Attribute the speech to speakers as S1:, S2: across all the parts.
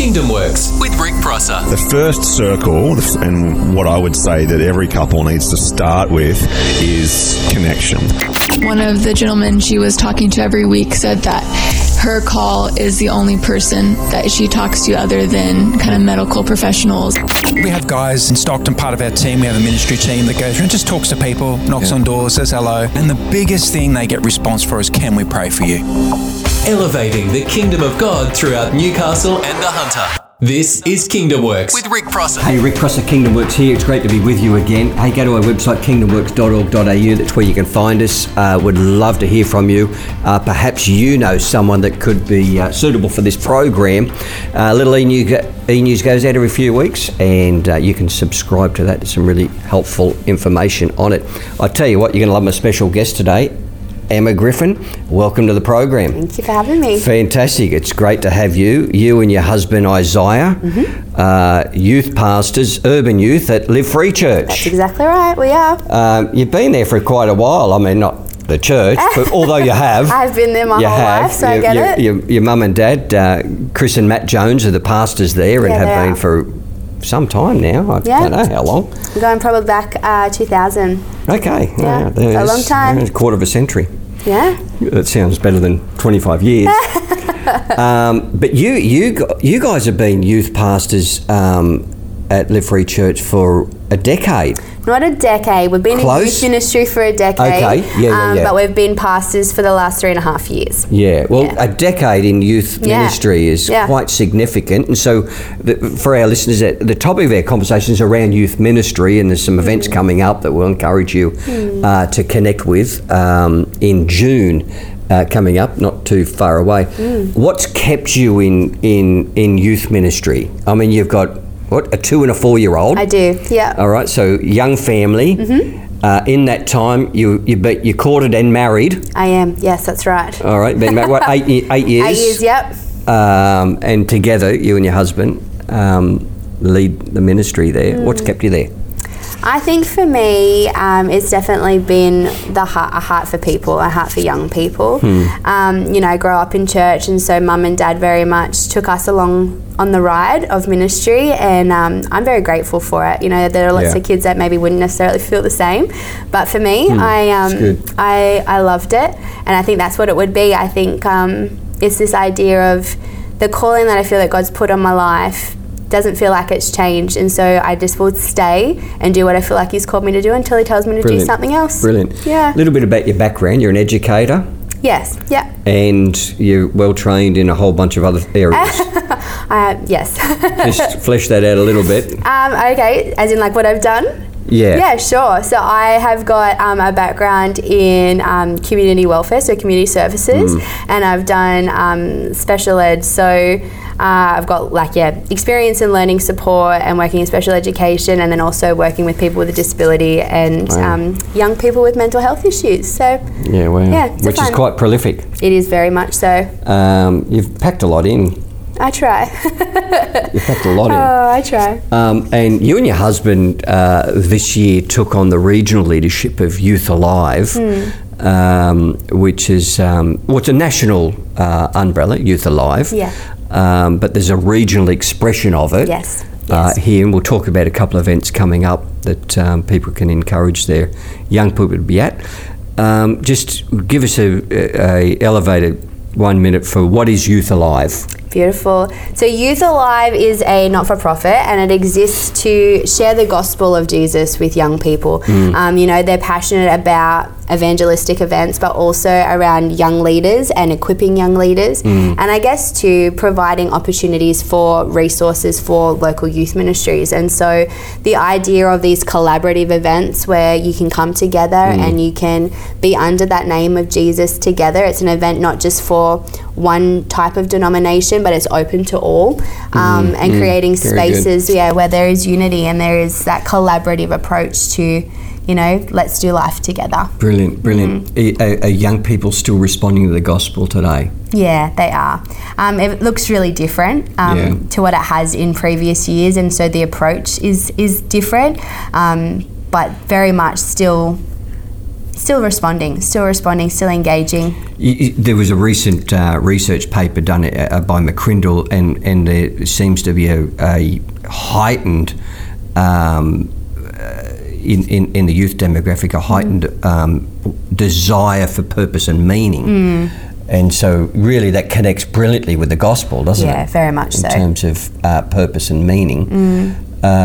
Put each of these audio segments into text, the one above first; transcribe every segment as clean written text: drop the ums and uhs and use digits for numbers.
S1: Kingdom Works with Rick Prosser.
S2: The first circle, and what I would say that every couple needs to start with, is connection.
S3: One of the gentlemen she was talking to every week said that her call is the only person that she talks to other than kind of medical professionals.
S4: We have guys in Stockton, part of our team. We have a ministry team that goes through and just talks to people, knocks on doors, says hello. And the biggest thing they get response for is, can we pray for you?
S1: Elevating the kingdom of God throughout Newcastle and the Hunter. This is Kingdom Works with Rick Prosser.
S5: Hey, Rick Prosser, Kingdom Works here. It's great to be with you again. Hey, go to our website, kingdomworks.org.au. That's where you can find us. Would love to hear from you. Perhaps you know someone that could be suitable for this program. Little e-news goes out every few weeks, and you can subscribe to that. There's some really helpful information on it. I tell you what, you're going to love my special guest today, Emma Griffin. Welcome to the program.
S6: Thank you for having me.
S5: Fantastic. It's great to have you and your husband Isaiah, youth pastors, urban youth at Live Free Church.
S6: That's exactly right, we are.
S5: You've been there for quite a while. I mean, not the church, but although you have.
S6: I've been there my whole life, so I get it.
S5: Your mum and dad, Chris and Matt Jones, are the pastors there and have been for some time now. I don't know how long.
S6: We're going probably back 2000.
S5: Okay.
S6: Yeah, a long time.
S5: A quarter of a century.
S6: Yeah.
S5: That sounds better than 25 years. But you guys have been youth pastors at Live Free Church for a decade.
S6: Not a decade. We've been in youth ministry for a decade.
S5: Okay, yeah.
S6: But we've been pastors for the last 3.5 years.
S5: Yeah, well, a decade in youth ministry is quite significant. And so for our listeners, the topic of our conversation is around youth ministry, and there's some events coming up that we'll encourage you to connect with in June. Coming up, not too far away. What's kept you in youth ministry? I mean, you've got a 2 and a 4-year-old.
S6: I do, yeah.
S5: All right, so young family. In that time, you courted and married.
S6: I am, yes, that's right.
S5: All right, been married, what, 8 years? 8
S6: years, yep.
S5: And together, you and your husband lead the ministry there. What's kept you there?
S6: I think for me, it's definitely been a heart for people, a heart for young people. I grew up in church, and so mum and dad very much took us along on the ride of ministry, and I'm very grateful for it. You know, there are lots of kids that maybe wouldn't necessarily feel the same, but for me, I loved it, and I think that's what it would be. I think it's this idea of the calling that I feel that God's put on my life doesn't feel like it's changed, and so I just will stay and do what I feel like He's called me to do until He tells me to do something else.
S5: Brilliant.
S6: Yeah.
S5: A little bit about your background. You're an educator.
S6: Yes. Yeah.
S5: And you're well trained in a whole bunch of other areas.
S6: Yes.
S5: Just flesh that out a little bit.
S6: Okay, as in like what I've done.
S5: Yeah.
S6: Yeah, sure. So I have got a background in community welfare, so community services, and I've done special ed. So I've got experience in learning support and working in special education, and then also working with people with a disability and young people with mental health issues. So
S5: which is quite prolific.
S6: It is very much so.
S5: You've packed a lot in.
S6: I try.
S5: You packed a lot in.
S6: Oh, I try.
S5: And you and your husband this year took on the regional leadership of Youth Alive, which is it's a national umbrella, Youth Alive. Yeah. But there's a regional expression of it.
S6: Yes.
S5: Here, and we'll talk about a couple of events coming up that people can encourage their young people to be at. Just give us a elevated 1 minute for what is Youth Alive.
S6: Beautiful. So Youth Alive is a not-for-profit, and it exists to share the gospel of Jesus with young people. They're passionate about evangelistic events, but also around young leaders and equipping young leaders, and I guess to providing opportunities for resources for local youth ministries. And so the idea of these collaborative events where you can come together and you can be under that name of Jesus together. It's an event not just for one type of denomination, but it's open to all, and creating spaces where there is unity and there is that collaborative approach to, let's do life together.
S5: Brilliant. Are young people still responding to the gospel today?
S6: Yeah, they are. It looks really different to what it has in previous years, and so the approach is different, but very much still still responding, still engaging.
S5: There was a recent research paper done by McCrindle, and there seems to be a heightened in the youth demographic, a heightened desire for purpose and meaning. And so really that connects brilliantly with the gospel, doesn't it?
S6: Yeah, very much so.
S5: In terms of purpose and meaning.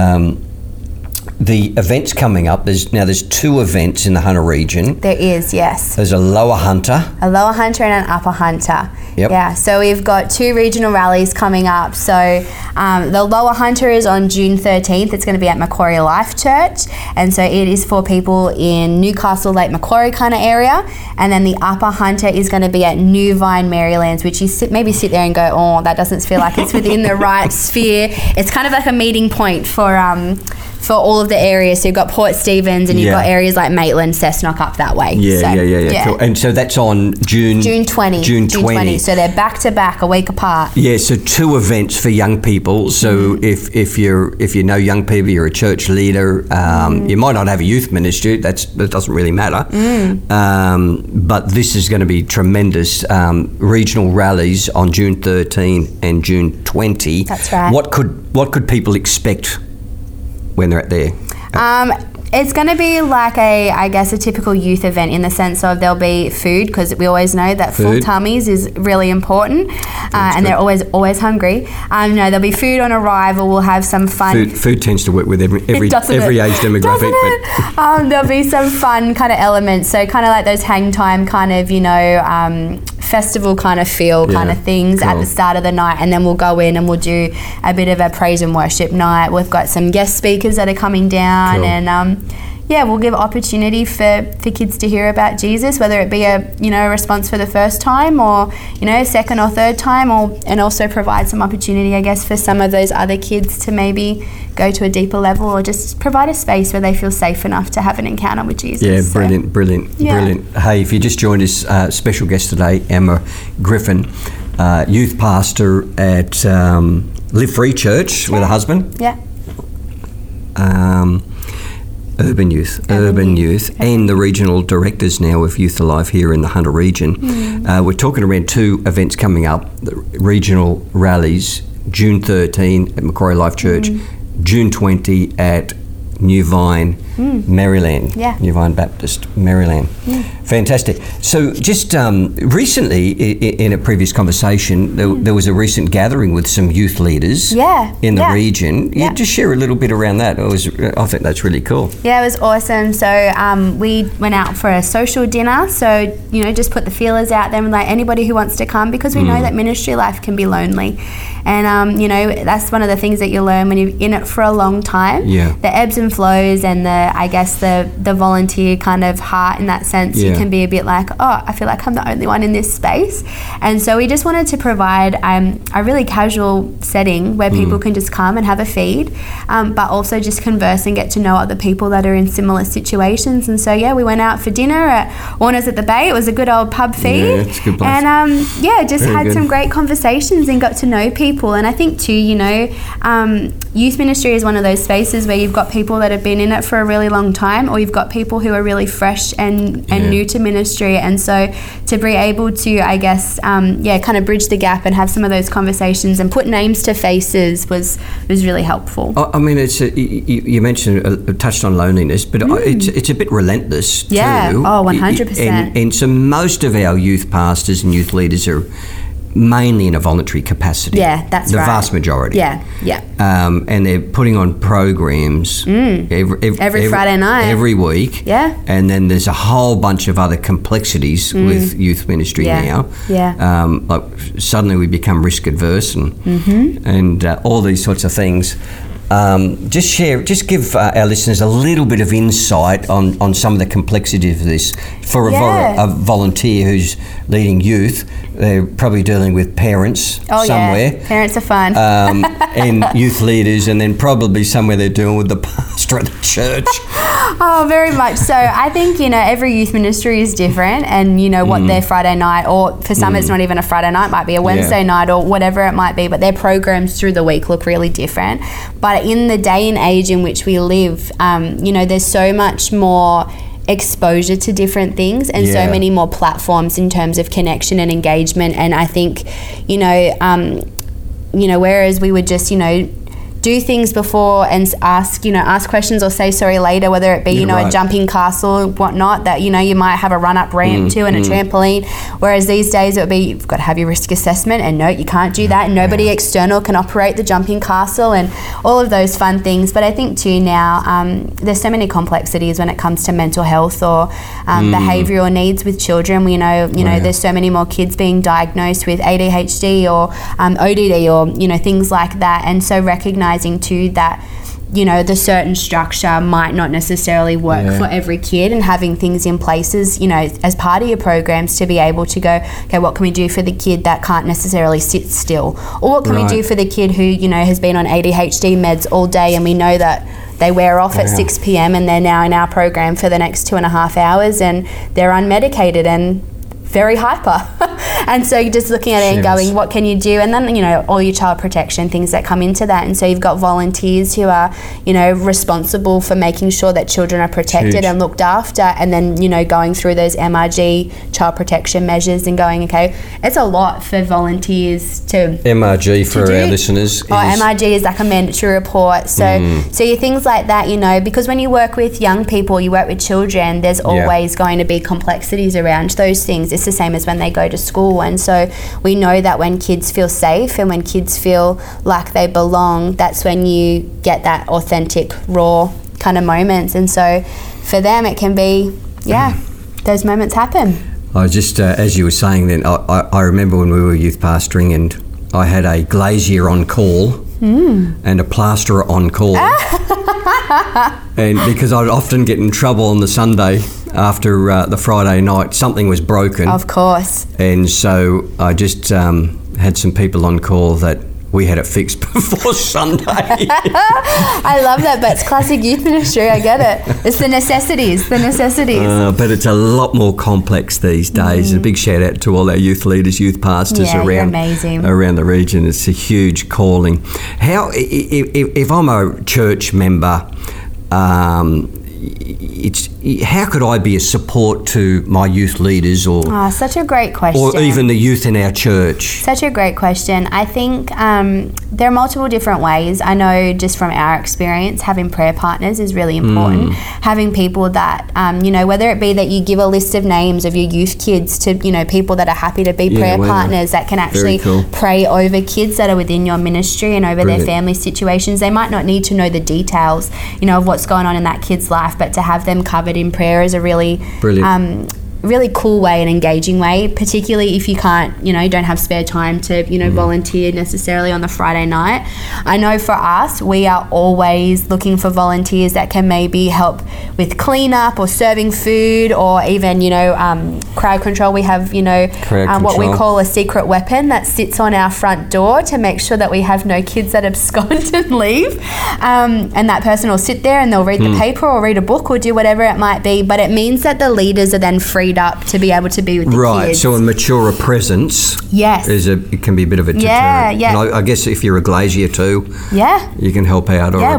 S5: The events coming up, there's 2 events in the Hunter region.
S6: There is, yes.
S5: There's a Lower Hunter.
S6: A Lower Hunter and an Upper Hunter.
S5: Yep.
S6: Yeah, so we've got 2 regional rallies coming up. So the Lower Hunter is on June 13th. It's going to be at Macquarie Life Church. And so it is for people in Newcastle, Lake Macquarie kind of area. And then the Upper Hunter is going to be at New Vine, Marylands, which you maybe sit there and go, oh, that doesn't feel like it's within the right sphere. It's kind of like a meeting point for all of the areas. So you've got Port Stephens and you've got areas like Maitland, Cessnock up that way.
S5: Yeah. Cool. And so that's on June
S6: 20. June 20. So they're back to back, a week apart.
S5: Yeah, so 2 events for young people. So if you know young people, you're a church leader, you might not have a youth ministry, that doesn't really matter. But this is going to be tremendous. Regional rallies on June 13 and June 20.
S6: That's right.
S5: What could people expect when they're at there?
S6: It's going to be like a typical youth event in the sense of there'll be food, because we always know that full tummies is really important, and they're always hungry. There'll be food on arrival. We'll have some fun.
S5: Food tends to work with every age demographic.
S6: But there'll be some fun kind of elements. So kind of like those hang time kind of, festival kind of feel kind of things at the start of the night, and then we'll go in and we'll do a bit of a praise and worship night. We've got some guest speakers that are coming down, and we'll give opportunity for kids to hear about Jesus, whether it be a response for the first time or second or third time, and also provide some opportunity, I guess, for some of those other kids to maybe go to a deeper level, or just provide a space where they feel safe enough to have an encounter with Jesus.
S5: Yeah, brilliant. Hey, if you just joined us, special guest today, Emma Griffin, youth pastor at Live Free Church with a husband.
S6: Yeah.
S5: Urban Youth, and the regional directors now of Youth Alive here in the Hunter region. We're talking around 2 events coming up, the regional rallies, June 13 at Macquarie Life Church, June 20 at New Vine, Maryland. New Vine Baptist, Maryland. Fantastic. So just recently, in a previous conversation, there was a recent gathering with some youth leaders in the region. Just share a little bit around that. I think that's really cool.
S6: Yeah, it was awesome. So we went out for a social dinner. So, just put the feelers out there and like anybody who wants to come, because we know that ministry life can be lonely. And, that's one of the things that you learn when you're in it for a long time. The ebbs and flows and the volunteer kind of heart in that sense. You can be a bit like, oh, I feel like I'm the only one in this space. And so we just wanted to provide a really casual setting where people can just come and have a feed, but also just converse and get to know other people that are in similar situations. And so, we went out for dinner at Warner's at the Bay. It was a good old pub feed.
S5: Yeah, it's a good place.
S6: And, just very had good. Some great conversations and got to know people. And I think too, youth ministry is one of those spaces where you've got people that have been in it for a really long time, or you've got people who are really fresh and new to ministry. And so to be able to, I guess, kind of bridge the gap and have some of those conversations and put names to faces was really helpful.
S5: I mean, it's you mentioned, touched on loneliness, but it's a bit relentless too.
S6: Yeah, 100%.
S5: And so most of our youth pastors and youth leaders are mainly in a voluntary capacity.
S6: Yeah, that's
S5: the
S6: right.
S5: The vast majority.
S6: Yeah.
S5: And they're putting on programs every Friday night, every week.
S6: Yeah.
S5: And then there's a whole bunch of other complexities with youth ministry now.
S6: Yeah.
S5: Like suddenly we become risk adverse and all these sorts of things. Just give our listeners a little bit of insight on some of the complexities of this. For a volunteer who's leading youth, they're probably dealing with parents somewhere.
S6: Yeah. Parents are fun.
S5: And youth leaders, and then probably somewhere they're dealing with the pastor at the church.
S6: Oh, very much so. I think, every youth ministry is different, and what their Friday night, or for some it's not even a Friday night, might be a Wednesday night or whatever it might be, but their programs through the week look really different. But in the day and age in which we live, there's so much more exposure to different things and so many more platforms in terms of connection and engagement. And I think, whereas we would just, do things before and ask questions or say sorry later, whether it be, a jumping castle or whatnot that, you might have a run-up ramp to and a trampoline. Whereas these days it would be, you've got to have your risk assessment and no, you can't do that. And nobody external can operate the jumping castle and all of those fun things. But I think too now, there's so many complexities when it comes to mental health or behavioural needs with children. We know, there's so many more kids being diagnosed with ADHD or ODD or, things like that. And so recognizing too that the certain structure might not necessarily work for every kid, and having things in places as part of your programs to be able to go, okay, what can we do for the kid that can't necessarily sit still, or what can we do for the kid who has been on ADHD meds all day and we know that they wear off at 6 p.m. and they're now in our program for the next 2.5 hours and they're unmedicated and very hyper. And so you're just looking at it and going, what can you do? And then, all your child protection things that come into that. And so you've got volunteers who are, responsible for making sure that children are protected and looked after. And then, going through those MRG child protection measures and going, okay, it's a lot for volunteers to
S5: MRG for our listeners.
S6: MRG is like a mandatory report. So, so your things like that, because when you work with young people, you work with children, there's always going to be complexities around those things. It's the same as when they go to school. And so we know that when kids feel safe and when kids feel like they belong, that's when you get that authentic, raw kind of moments. And so for them, it can be, those moments happen.
S5: I just, as you were saying then, I remember when we were youth pastoring and I had a glazier on call and a plasterer on call. And because I'd often get in trouble on the Sunday after the Friday night, something was broken.
S6: Of course. And
S5: so I just had some people on call that we had it fixed before Sunday.
S6: I love that, but it's classic youth ministry. I get it. It's the necessities.
S5: But it's a lot more complex these days. A big shout out to all our youth leaders, youth pastors around the region. It's a huge calling. How, if I'm a church member, how could I be a support to my youth leaders or
S6: such a great question,
S5: or even the youth in our church?
S6: Such a great question. I think there are multiple different ways. I know just from our experience, having prayer partners is really important. Having people that whether it be that you give a list of names of your youth kids to people that are happy to be prayer partners that can actually pray over kids that are within your ministry and over their family situations. They might not need to know the details of what's going on in that kid's life, but to have them covered in prayer is a really really cool way and engaging way, particularly if you can't, don't have spare time to, volunteer necessarily on the Friday night. I know for us, we are always looking for volunteers that can maybe help with cleanup or serving food or even, crowd control. We have, what we call a secret weapon that sits on our front door to make sure that we have no kids that abscond and leave. And that person will sit there and they'll read the paper or read a book or do whatever it might be. But it means that the leaders are then freed up to be able to be with the kids.
S5: Right, so a maturer presence it can be a bit of a deterrent. And I guess if you're a glazier too, you can help out. Or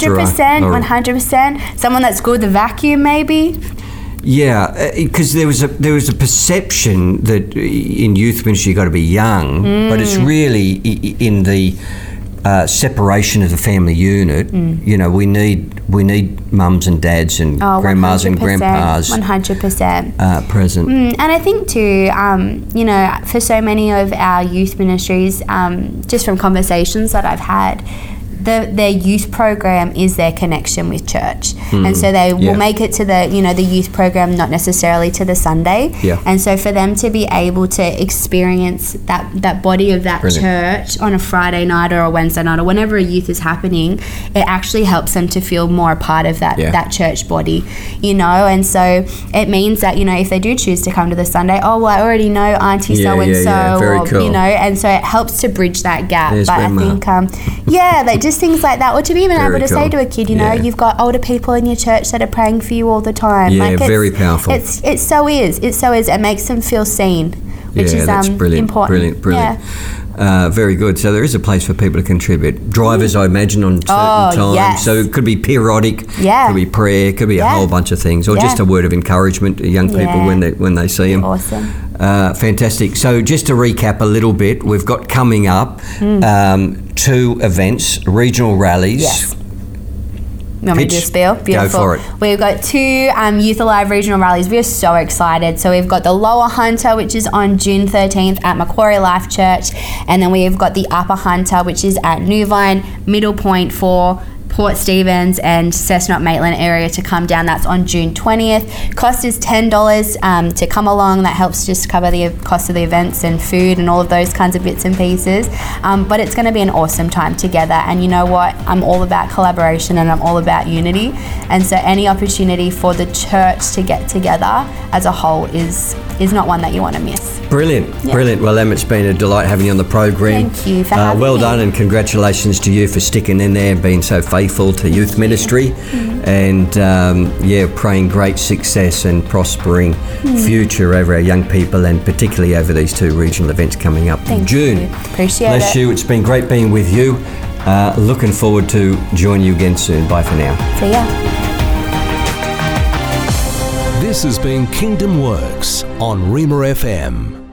S6: 100%. Someone that's good with the vacuum maybe.
S5: Yeah, because there was a perception that in youth ministry you've got to be young, but it's really in the separation of the family unit. We need mums and dads and grandmas and grandpas
S6: 100%
S5: present.
S6: And I think too, for so many of our youth ministries, just from conversations that I've had, their youth program is their connection with church, and so they will make it to the the youth program, not necessarily to the Sunday. And so for them to be able to experience that body of that church on a Friday night or a Wednesday night or whenever a youth is happening, it actually helps them to feel more a part of that church body, and so it means that if they do choose to come to the Sunday, I already know Auntie so and so,
S5: very cool.
S6: And so it helps to bridge that gap.
S5: There's
S6: but I think just things like that, or to be even able to say to a kid, you've got older people in your church that are praying for you all the time.
S5: Very powerful.
S6: It so is. It makes them feel seen, which is
S5: that's brilliant,
S6: important.
S5: Brilliant. Very good. So there is a place for people to contribute. Drivers, I imagine, on certain times.
S6: Yes.
S5: So it could be periodic.
S6: Yeah.
S5: Could be prayer. It could be a whole bunch of things, or just a word of encouragement to young people when they see them.
S6: Awesome.
S5: Fantastic. So just to recap a little bit, we've got coming up 2 events, regional rallies.
S6: Yes. You want me to do a spiel? Beautiful.
S5: Go for it.
S6: We've got 2 Youth Alive regional rallies. We are so excited. So we've got the Lower Hunter, which is on June 13th at Macquarie Life Church. And then we've got the Upper Hunter, which is at Newvine, Middle Point for Port Stephens and Cessnock Maitland area to come down. That's on June 20th. Cost is $10 to come along. That helps just cover the cost of the events and food and all of those kinds of bits and pieces. But it's going to be an awesome time together. And you know what? I'm all about collaboration and I'm all about unity. And so any opportunity for the church to get together as a whole is not one that you want to miss.
S5: Brilliant. Well, Em, it's been a delight having you on the program.
S6: Thank you for having me.
S5: Well done, and congratulations to you for sticking in there and being so faithful to youth ministry. And praying great success and prospering future over our young people, and particularly over these 2 regional events coming up in June.
S6: Appreciate it.
S5: Bless you. It's been great being with you. Looking forward to joining you again soon. Bye for now.
S6: See ya.
S1: This has been Kingdom Works on Reamer FM.